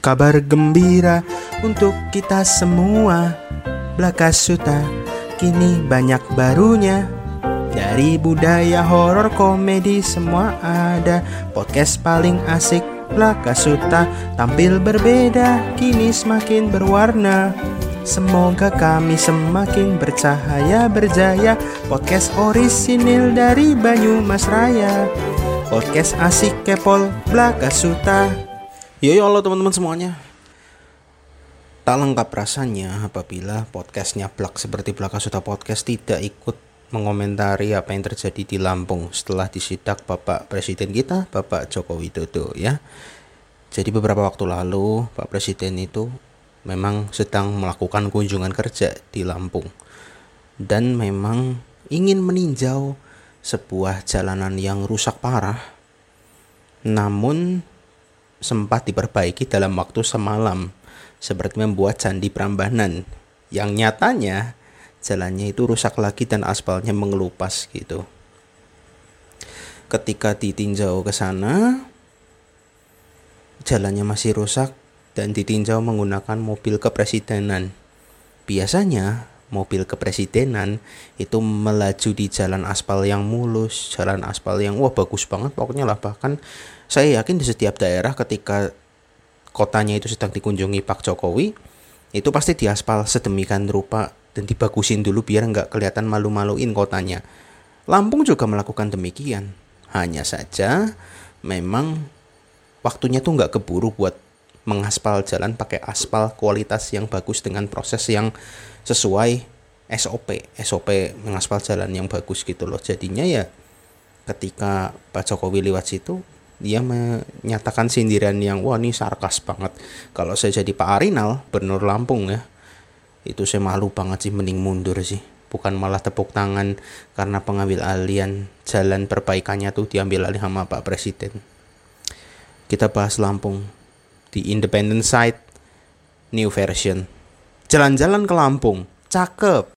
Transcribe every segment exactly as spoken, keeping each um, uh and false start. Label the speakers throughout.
Speaker 1: Kabar gembira untuk kita semua. Blakasuta kini banyak barunya. Dari budaya horor komedi semua ada. Podcast paling asik Blakasuta tampil berbeda, kini semakin berwarna. Semoga kami semakin bercahaya berjaya. Podcast orisinil dari Banyumas Raya. Podcast asik kepol Blakasuta. Yo yo halo teman-teman semuanya. Tak lengkap rasanya apabila podcastnya Blak seperti Blakasuta Podcast tidak ikut mengomentari apa yang terjadi di Lampung setelah disidak Bapak Presiden kita, Bapak Joko Widodo ya. Jadi beberapa waktu lalu Pak Presiden itu memang sedang melakukan kunjungan kerja di Lampung dan memang ingin meninjau sebuah jalanan yang rusak parah, namun sempat diperbaiki dalam waktu semalam, seperti membuat Candi Prambanan yang nyatanya jalannya itu rusak lagi dan aspalnya mengelupas gitu. Ketika ditinjau ke sana, jalannya masih rusak dan ditinjau menggunakan mobil kepresidenan. Biasanya mobil kepresidenan itu melaju di jalan aspal yang mulus, jalan aspal yang wah bagus banget pokoknya lah. Bahkan saya yakin di setiap daerah ketika kotanya itu sedang dikunjungi Pak Jokowi, itu pasti diaspal sedemikian rupa dan dibagusin dulu biar nggak kelihatan malu-maluin kotanya. Lampung juga melakukan demikian. Hanya saja memang waktunya tuh nggak keburu buat mengaspal jalan pakai aspal kualitas yang bagus dengan proses yang sesuai S O P S O P mengaspal jalan yang bagus gitu loh. Jadinya ya ketika Pak Jokowi lewat situ, dia menyatakan sindiran yang wah ini sarkas banget. Kalau saya jadi Pak Arinal, Gubernur Lampung ya, itu saya malu banget sih, mending mundur sih. Bukan malah tepuk tangan karena pengambil alihan jalan perbaikannya tuh diambil alih sama Pak Presiden. Kita bahas Lampung di Independent Side New Version. Jalan-jalan ke Lampung, cakep.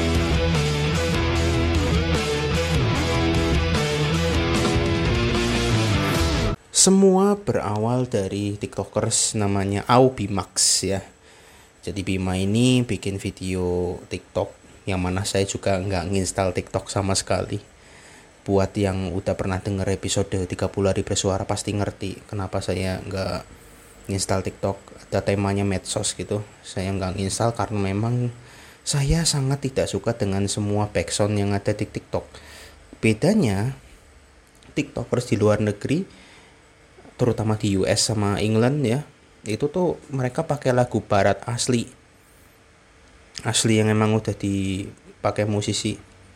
Speaker 1: Semua berawal dari TikTokers namanya Aubimax ya. Jadi Bima ini bikin video TikTok yang mana saya juga nggak nginstal TikTok sama sekali. Buat yang udah pernah denger episode tiga puluh hari bersuara pasti ngerti kenapa saya nggak install TikTok. Ada temanya medsos gitu, saya nggak install karena memang saya sangat tidak suka dengan semua backsound yang ada di TikTok. Bedanya TikTokers di luar negeri, terutama di U S sama England ya, itu tuh mereka pakai lagu barat asli asli yang emang udah dipakai musisi,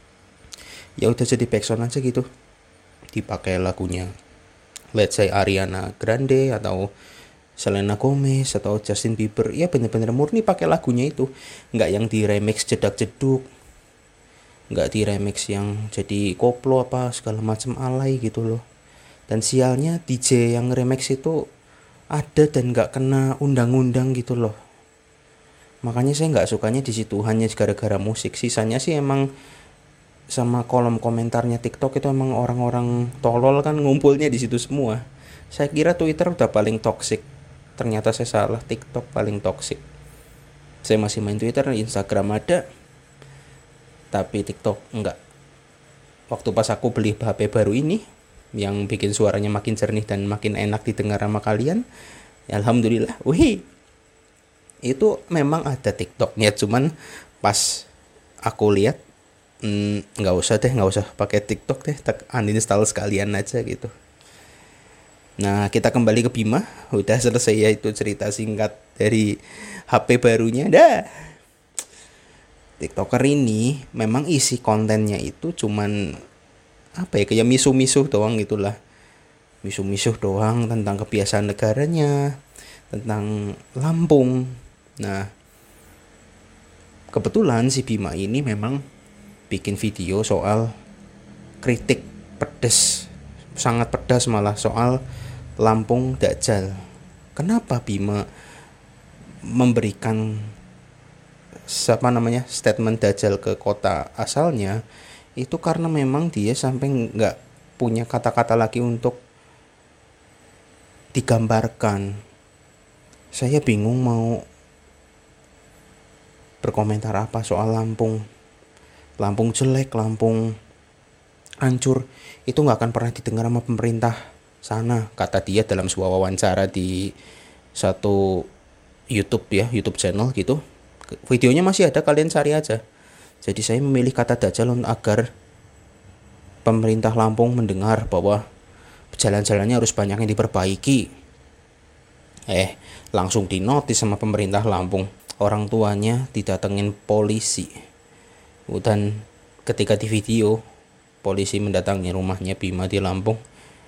Speaker 1: ya udah jadi backsound aja gitu, dipakai lagunya let's say Ariana Grande atau Selena Gomez atau Justin Bieber, ya bener-bener murni pakai lagunya itu, nggak yang di remix jedak-jeduk, nggak di remix yang jadi koplo apa segala macam alay gitu loh. Dan sialnya D J yang remix itu ada dan nggak kena undang-undang gitu loh. Makanya saya nggak sukanya di situ, hanya gara-gara musik. Sisanya sih emang sama kolom komentarnya TikTok itu emang orang-orang tolol kan ngumpulnya di situ semua. Saya kira Twitter udah paling toksik. Ternyata saya salah, TikTok paling toksik. Saya masih main Twitter, Instagram ada, tapi TikTok enggak. Waktu pas aku beli H P baru ini yang bikin suaranya makin jernih dan makin enak didengar sama kalian, ya alhamdulillah. Wih, itu memang ada TikToknya, cuman pas aku lihat hmm, nggak usah deh, nggak usah pakai TikTok deh, uninstall sekalian aja gitu. Nah, kita kembali ke Bima. Udah selesai ya itu cerita singkat dari H P barunya. Dah. TikToker ini memang isi kontennya itu cuman apa ya, kayak misu-misu doang gitulah. Misu-misu doang tentang kebiasaan negaranya, tentang Lampung. Nah, kebetulan si Bima ini memang bikin video soal kritik pedes, sangat pedas malah, soal Lampung Dajjal. Kenapa Bima memberikan siapa namanya statement Dajjal ke kota asalnya? Itu karena memang dia sampai nggak punya kata-kata lagi untuk digambarkan Saya bingung mau berkomentar apa soal Lampung. Lampung jelek, Lampung hancur, itu nggak akan pernah didengar sama pemerintah sana, kata dia dalam sebuah wawancara di satu YouTube ya, YouTube channel gitu. Videonya masih ada, kalian cari aja. Jadi saya memilih kata dajal agar pemerintah Lampung mendengar bahwa jalan-jalannya harus banyak yang diperbaiki. Eh, langsung dinotis sama pemerintah Lampung. Orang tuanya didatengin polisi. Dan ketika di video, polisi mendatangi rumahnya Bima di Lampung.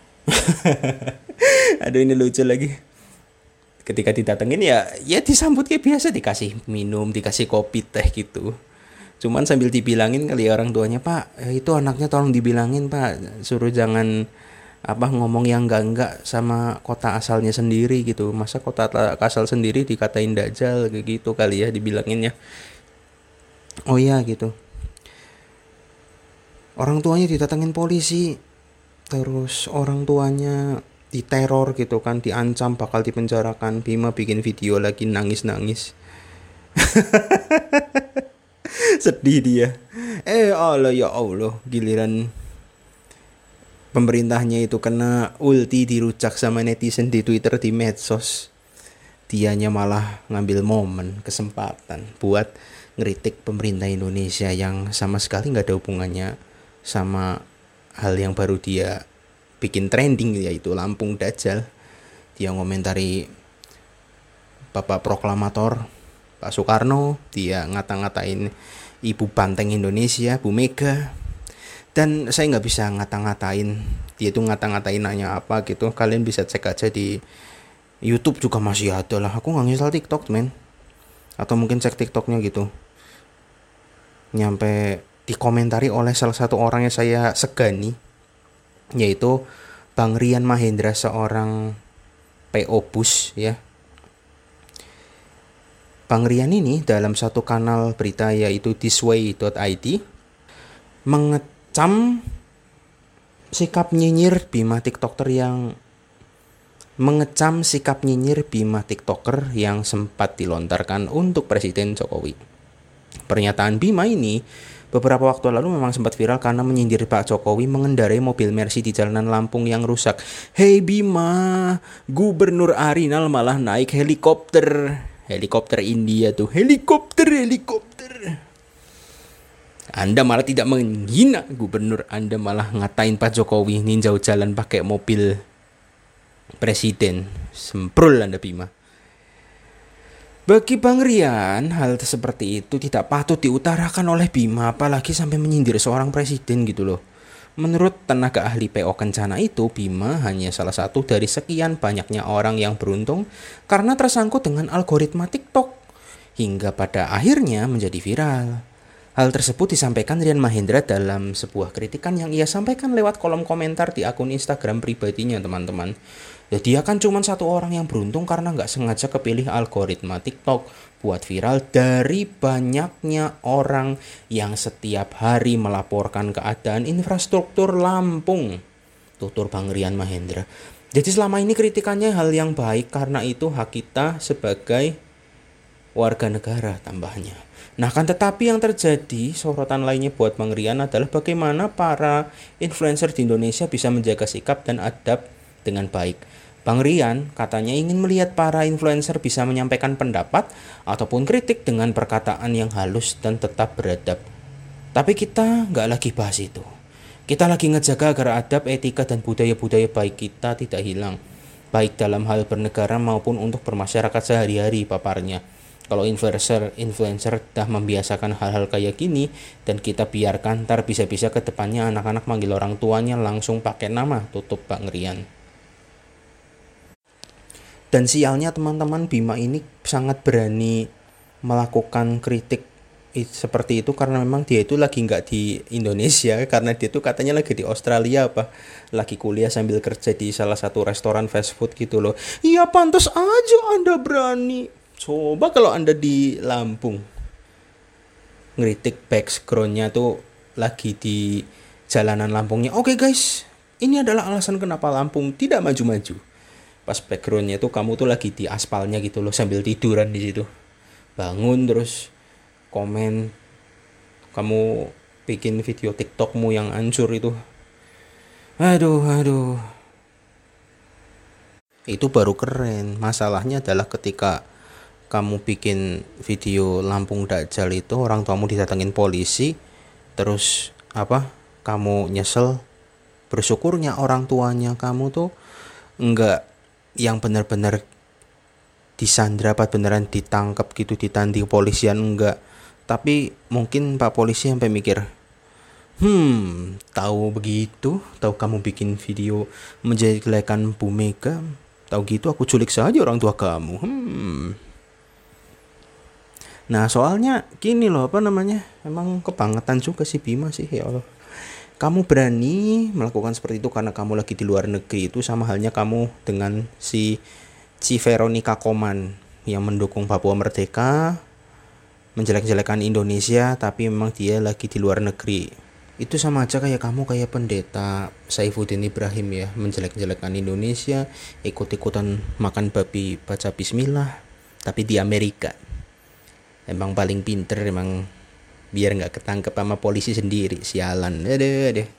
Speaker 1: Aduh, ini lucu lagi. Ketika didatengin ya, ya disambut kayak biasa, dikasih minum, dikasih kopi, teh gitu. Cuman sambil dibilangin kali ya orang tuanya, Pak, itu anaknya tolong dibilangin Pak, suruh jangan apa ngomong yang enggak-enggak sama kota asalnya sendiri gitu. Masa kota asal sendiri dikatain dajal kayak gitu kali ya dibilanginnya. Oh iya gitu. Orang tuanya didatengin polisi, terus orang tuanya diteror gitu kan, diancam bakal dipenjarakan. Bima bikin video lagi nangis-nangis. Sedih dia. Eh Allah ya Allah, giliran pemerintahnya itu kena ulti dirucak sama netizen di Twitter, di medsos, dianya malah ngambil momen, kesempatan buat ngeritik pemerintah Indonesia yang sama sekali nggak ada hubungannya sama hal yang baru dia bikin trending, yaitu Lampung Dajjal. Dia ngomentari Bapak Proklamator Pak Soekarno, dia ngata-ngatain Ibu Banteng Indonesia, Bu Mega. Dan saya nggak bisa ngata-ngatain dia itu ngata-ngatain nanya apa gitu. Kalian bisa cek aja di YouTube juga masih ada lah. Aku nggak nginstal TikTok men, atau mungkin cek TikToknya gitu. Nyampe dikomentari oleh salah satu orang yang saya segani, yaitu Bang Rian Mahendra, seorang P O Bus ya. Bang Rian ini dalam satu kanal berita yaitu thisway dot i d mengecam sikap nyinyir Bima TikToker yang mengecam sikap nyinyir Bima TikToker yang sempat dilontarkan untuk Presiden Jokowi. Pernyataan Bima ini beberapa waktu lalu memang sempat viral karena menyindir Pak Jokowi mengendarai mobil Mercy di jalanan Lampung yang rusak. Hei Bima, Gubernur Arinal malah naik helikopter. Helikopter India tuh, helikopter, helikopter. Anda malah tidak menghina gubernur, Anda malah ngatain Pak Jokowi ninjau jalan pakai mobil presiden. Semprul Anda Bima. Bagi Bang Rian, hal seperti itu tidak patut diutarakan oleh Bima, apalagi sampai menyindir seorang presiden gitu loh. Menurut tenaga ahli P O Kencana itu, Bima hanya salah satu dari sekian banyaknya orang yang beruntung karena tersangkut dengan algoritma TikTok, hingga pada akhirnya menjadi viral. Hal tersebut disampaikan Rian Mahendra dalam sebuah kritikan yang ia sampaikan lewat kolom komentar di akun Instagram pribadinya, teman-teman. Ya, dia kan cuma satu orang yang beruntung karena nggak sengaja kepilih algoritma TikTok buat viral dari banyaknya orang yang setiap hari melaporkan keadaan infrastruktur Lampung. Tutur Bang Rian Mahendra. Jadi selama ini kritikannya hal yang baik, karena itu hak kita sebagai warga negara, tambahnya. Nah kan, tetapi yang terjadi sorotan lainnya buat Bang Rian adalah bagaimana para influencer di Indonesia bisa menjaga sikap dan adab dengan baik. Bang Rian katanya ingin melihat para influencer bisa menyampaikan pendapat ataupun kritik dengan perkataan yang halus dan tetap beradab. Tapi kita nggak lagi bahas itu. Kita lagi ngejaga agar adab, etika, dan budaya-budaya baik kita tidak hilang. Baik dalam hal bernegara maupun untuk bermasyarakat sehari-hari, paparnya. Kalau influencer influencer dah membiasakan hal-hal kayak gini dan kita biarkan, ntar bisa-bisa ke depannya anak-anak manggil orang tuanya langsung pakai nama, tutup Bang Rian. Dan sialnya teman-teman, Bima ini sangat berani melakukan kritik seperti itu karena memang dia itu lagi nggak di Indonesia, karena dia itu katanya lagi di Australia apa lagi kuliah sambil kerja di salah satu restoran fast food gitu loh. Iya, pantas aja Anda berani. Coba kalau Anda di Lampung ngeritik backgroundnya tuh lagi di jalanan Lampungnya. Oke guys, ini adalah alasan kenapa Lampung tidak maju-maju. pas backgroundnya tuh kamu tuh lagi di aspalnya gitu loh sambil tiduran di situ, bangun terus komen kamu bikin video TikTokmu yang hancur itu. Aduh, aduh. Itu baru keren. Masalahnya adalah ketika kamu bikin video Lampung Dajjal itu orang tuamu didatengin polisi, terus apa? Kamu nyesel. Bersyukurnya orang tuanya kamu tuh enggak yang benar-benar disandra apa beneran ditangkap gitu, ditanding polisian, enggak. Tapi mungkin Pak polisi sampai mikir, Hmm, tahu begitu, tahu kamu bikin video menjelek-jelekan Bu Mega, tahu gitu aku culik saja orang tua kamu. Hmm. Nah, soalnya gini loh, apa namanya? Emang kebangetan juga sih Bima sih, ya Allah. Kamu berani melakukan seperti itu karena kamu lagi di luar negeri, itu sama halnya kamu dengan si Ci Veronica Koman yang mendukung Papua Merdeka, menjelek-jelekan Indonesia, tapi memang dia lagi di luar negeri. Itu sama aja kayak kamu kayak pendeta Saifuddin Ibrahim ya, menjelek-jelekan Indonesia, ikut-ikutan makan babi baca bismillah, tapi di Amerika. Emang paling pinter emang, biar nggak ketangkep sama polisi sendiri, sialan. Aduh, aduh.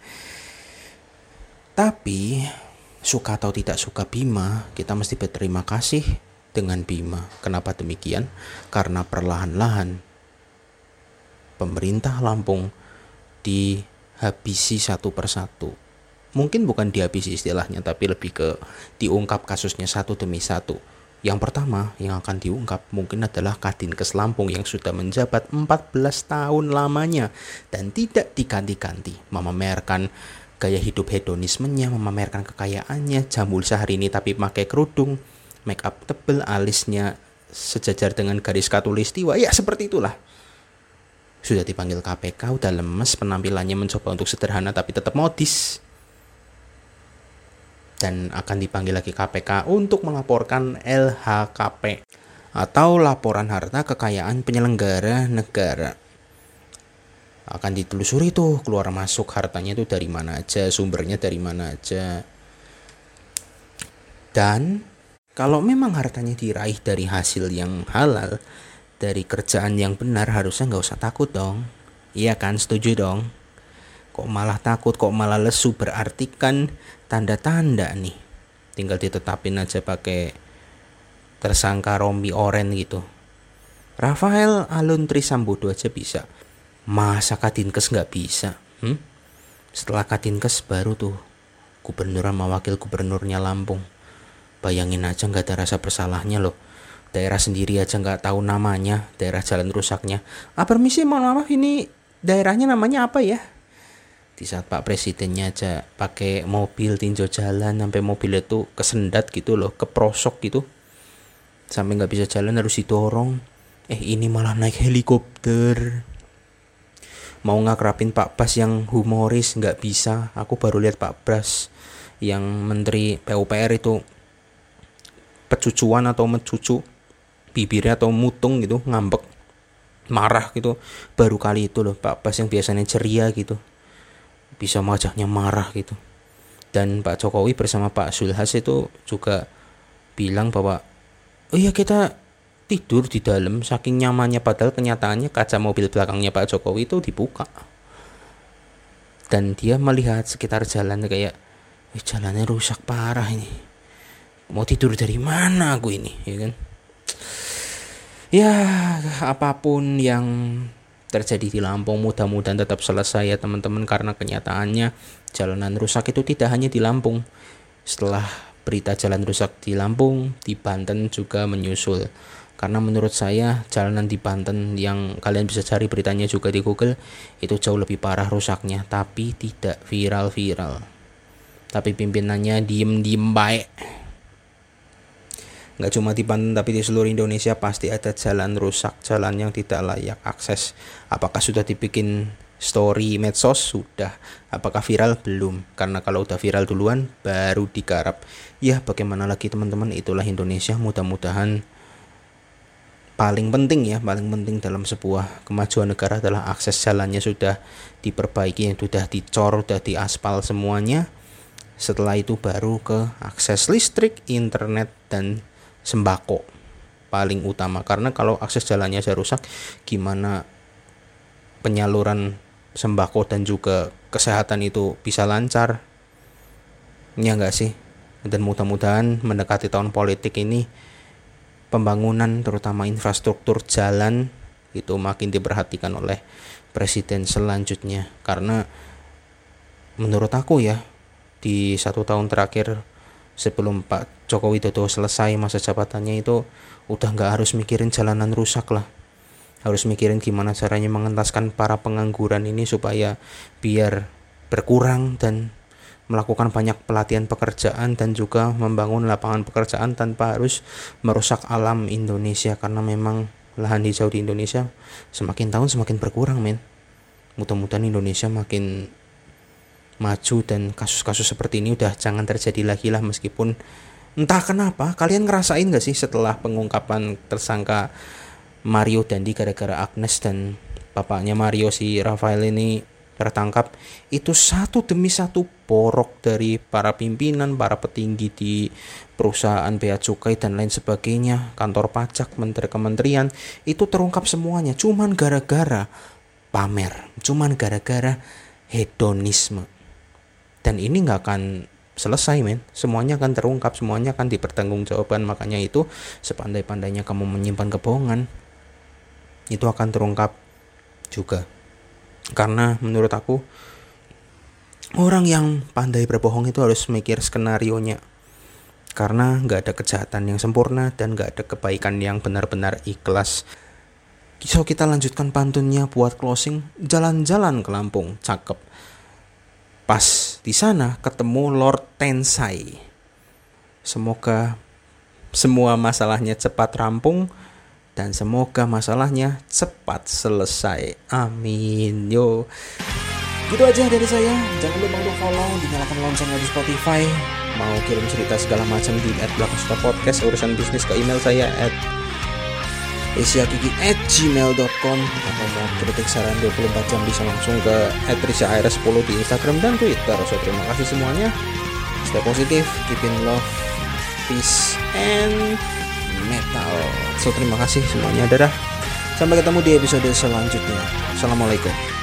Speaker 1: Tapi suka atau tidak suka Bima, kita mesti berterima kasih dengan Bima. Kenapa demikian? Karena perlahan-lahan pemerintah Lampung dihabisi satu persatu. Mungkin bukan dihabisi istilahnya, tapi lebih ke diungkap kasusnya satu demi satu. Yang pertama yang akan diungkap mungkin adalah Kadinkes Lampung yang sudah menjabat empat belas tahun lamanya dan tidak diganti-ganti, memamerkan gaya hidup hedonismenya, memamerkan kekayaannya, jambul sehari ini tapi pakai kerudung, make up tebel, alisnya sejajar dengan garis khatulistiwa. Ya seperti itulah. Sudah dipanggil K P K, udah lemes, penampilannya mencoba untuk sederhana tapi tetap modis. Dan akan dipanggil lagi K P K untuk melaporkan L H K P atau laporan harta kekayaan penyelenggara negara. Akan ditelusuri tuh keluar masuk hartanya tuh dari mana aja, sumbernya dari mana aja. Dan kalau memang hartanya diraih dari hasil yang halal, dari kerjaan yang benar, harusnya nggak usah takut dong. Iya kan, setuju dong. Kok malah takut, kok malah lesu, berarti kan tanda-tanda nih. Tinggal ditetapin aja pakai tersangka Romi Oren gitu. Rafael Alun Trisambodo aja bisa. Masa Kadinkes nggak bisa? Hmm? Setelah Kadinkes baru tuh gubernur sama wakil gubernurnya Lampung. Bayangin aja nggak ada rasa bersalahnya loh. Daerah sendiri aja nggak tahu namanya, daerah jalan rusaknya. Ah permisi, mohon maaf, ini daerahnya namanya apa ya? Di saat Pak Presidennya aja pakai mobil tinjau jalan, sampai mobil itu kesendat gitu loh, keprosok gitu, sampai nggak bisa jalan harus didorong. Eh ini malah naik helikopter. Mau ngakrapin Pak Bas yang humoris nggak bisa. Aku baru lihat Pak Bas yang Menteri P U P R itu pecucuan atau mencucu bibirnya atau mutung gitu, ngambek, marah gitu. Baru kali itu loh Pak Bas yang biasanya ceria gitu bisa wajahnya marah gitu. Dan Pak Jokowi bersama Pak Zulhas itu juga bilang bahwa oh iya kita tidur di dalam saking nyamannya, padahal kenyataannya kaca mobil belakangnya Pak Jokowi itu dibuka dan dia melihat sekitar jalan kayak eh, jalannya rusak parah ini, mau tidur dari mana aku ini, ya kan. Ya apapun yang terjadi di Lampung mudah-mudahan tetap selesai ya teman-teman, karena kenyataannya jalanan rusak itu tidak hanya di Lampung. Setelah berita jalan rusak di Lampung, di Banten juga menyusul. Karena menurut saya jalanan di Banten yang kalian bisa cari beritanya juga di Google itu jauh lebih parah rusaknya, tapi tidak viral-viral. Tapi pimpinannya diem-diem baik. Nggak cuma di Banten tapi di seluruh Indonesia pasti ada jalan rusak, jalan yang tidak layak akses. Apakah sudah dibikin story medsos? Sudah. Apakah viral? Belum. Karena kalau udah viral duluan baru digarap. Ya bagaimana lagi teman-teman, itulah Indonesia. Mudah-mudahan paling penting ya, paling penting dalam sebuah kemajuan negara adalah akses jalannya sudah diperbaiki, yang sudah dicor, sudah diaspal semuanya. Setelah itu baru ke akses listrik, internet, dan sembako paling utama. Karena kalau akses jalannya aja rusak, gimana penyaluran sembako dan juga kesehatan itu bisa lancar? Ya enggak sih? Dan mudah-mudahan mendekati tahun politik ini pembangunan terutama infrastruktur jalan itu makin diperhatikan oleh presiden selanjutnya. Karena menurut aku ya, di satu tahun terakhir sebelum Pak Joko Widodo selesai masa jabatannya itu udah gak harus mikirin jalanan rusak lah, harus mikirin gimana caranya mengentaskan para pengangguran ini supaya biar berkurang dan melakukan banyak pelatihan pekerjaan dan juga membangun lapangan pekerjaan tanpa harus merusak alam Indonesia. Karena memang lahan hijau di Indonesia semakin tahun semakin berkurang, men. Mudah-mudahan Indonesia makin maju dan kasus-kasus seperti ini udah jangan terjadi lagi lah. Meskipun entah kenapa, kalian ngerasain gak sih setelah pengungkapan tersangka Mario Dandi gara-gara Agnes dan bapaknya Mario si Rafael ini tertangkap, itu satu demi satu borok dari para pimpinan, para petinggi di perusahaan bea cukai dan lain sebagainya, kantor pajak, menteri kementerian, itu terungkap semuanya cuman gara-gara pamer, cuman gara-gara hedonisme. Dan ini gak akan selesai, men. Semuanya akan terungkap, semuanya akan dipertanggungjawabkan. Makanya itu sepandai-pandainya kamu menyimpan kebohongan, itu akan terungkap juga. Karena menurut aku orang yang pandai berbohong itu harus mikir skenarionya. Karena gak ada kejahatan yang sempurna dan gak ada kebaikan yang benar-benar ikhlas. So kita lanjutkan pantunnya buat closing. Jalan-jalan ke Lampung, cakep. Pas di sana ketemu Lord Tensai. Semoga semua masalahnya cepat rampung dan semoga masalahnya cepat selesai. Amin. Yo. Gitu aja dari saya. Jangan lupa untuk follow, dinyalakan loncengnya di Spotify. Mau kirim cerita segala macam di et belakangsuka podcast, urusan bisnis ke email saya at esiakiki at gmail dot com. Atau mau kritik saran dua puluh empat jam bisa langsung ke at risair sepuluh di Instagram dan Twitter. So terima kasih semuanya. Stay positif, keep in love, peace and metal. So terima kasih semuanya. Dadah. Sampai ketemu di episode selanjutnya. Assalamualaikum.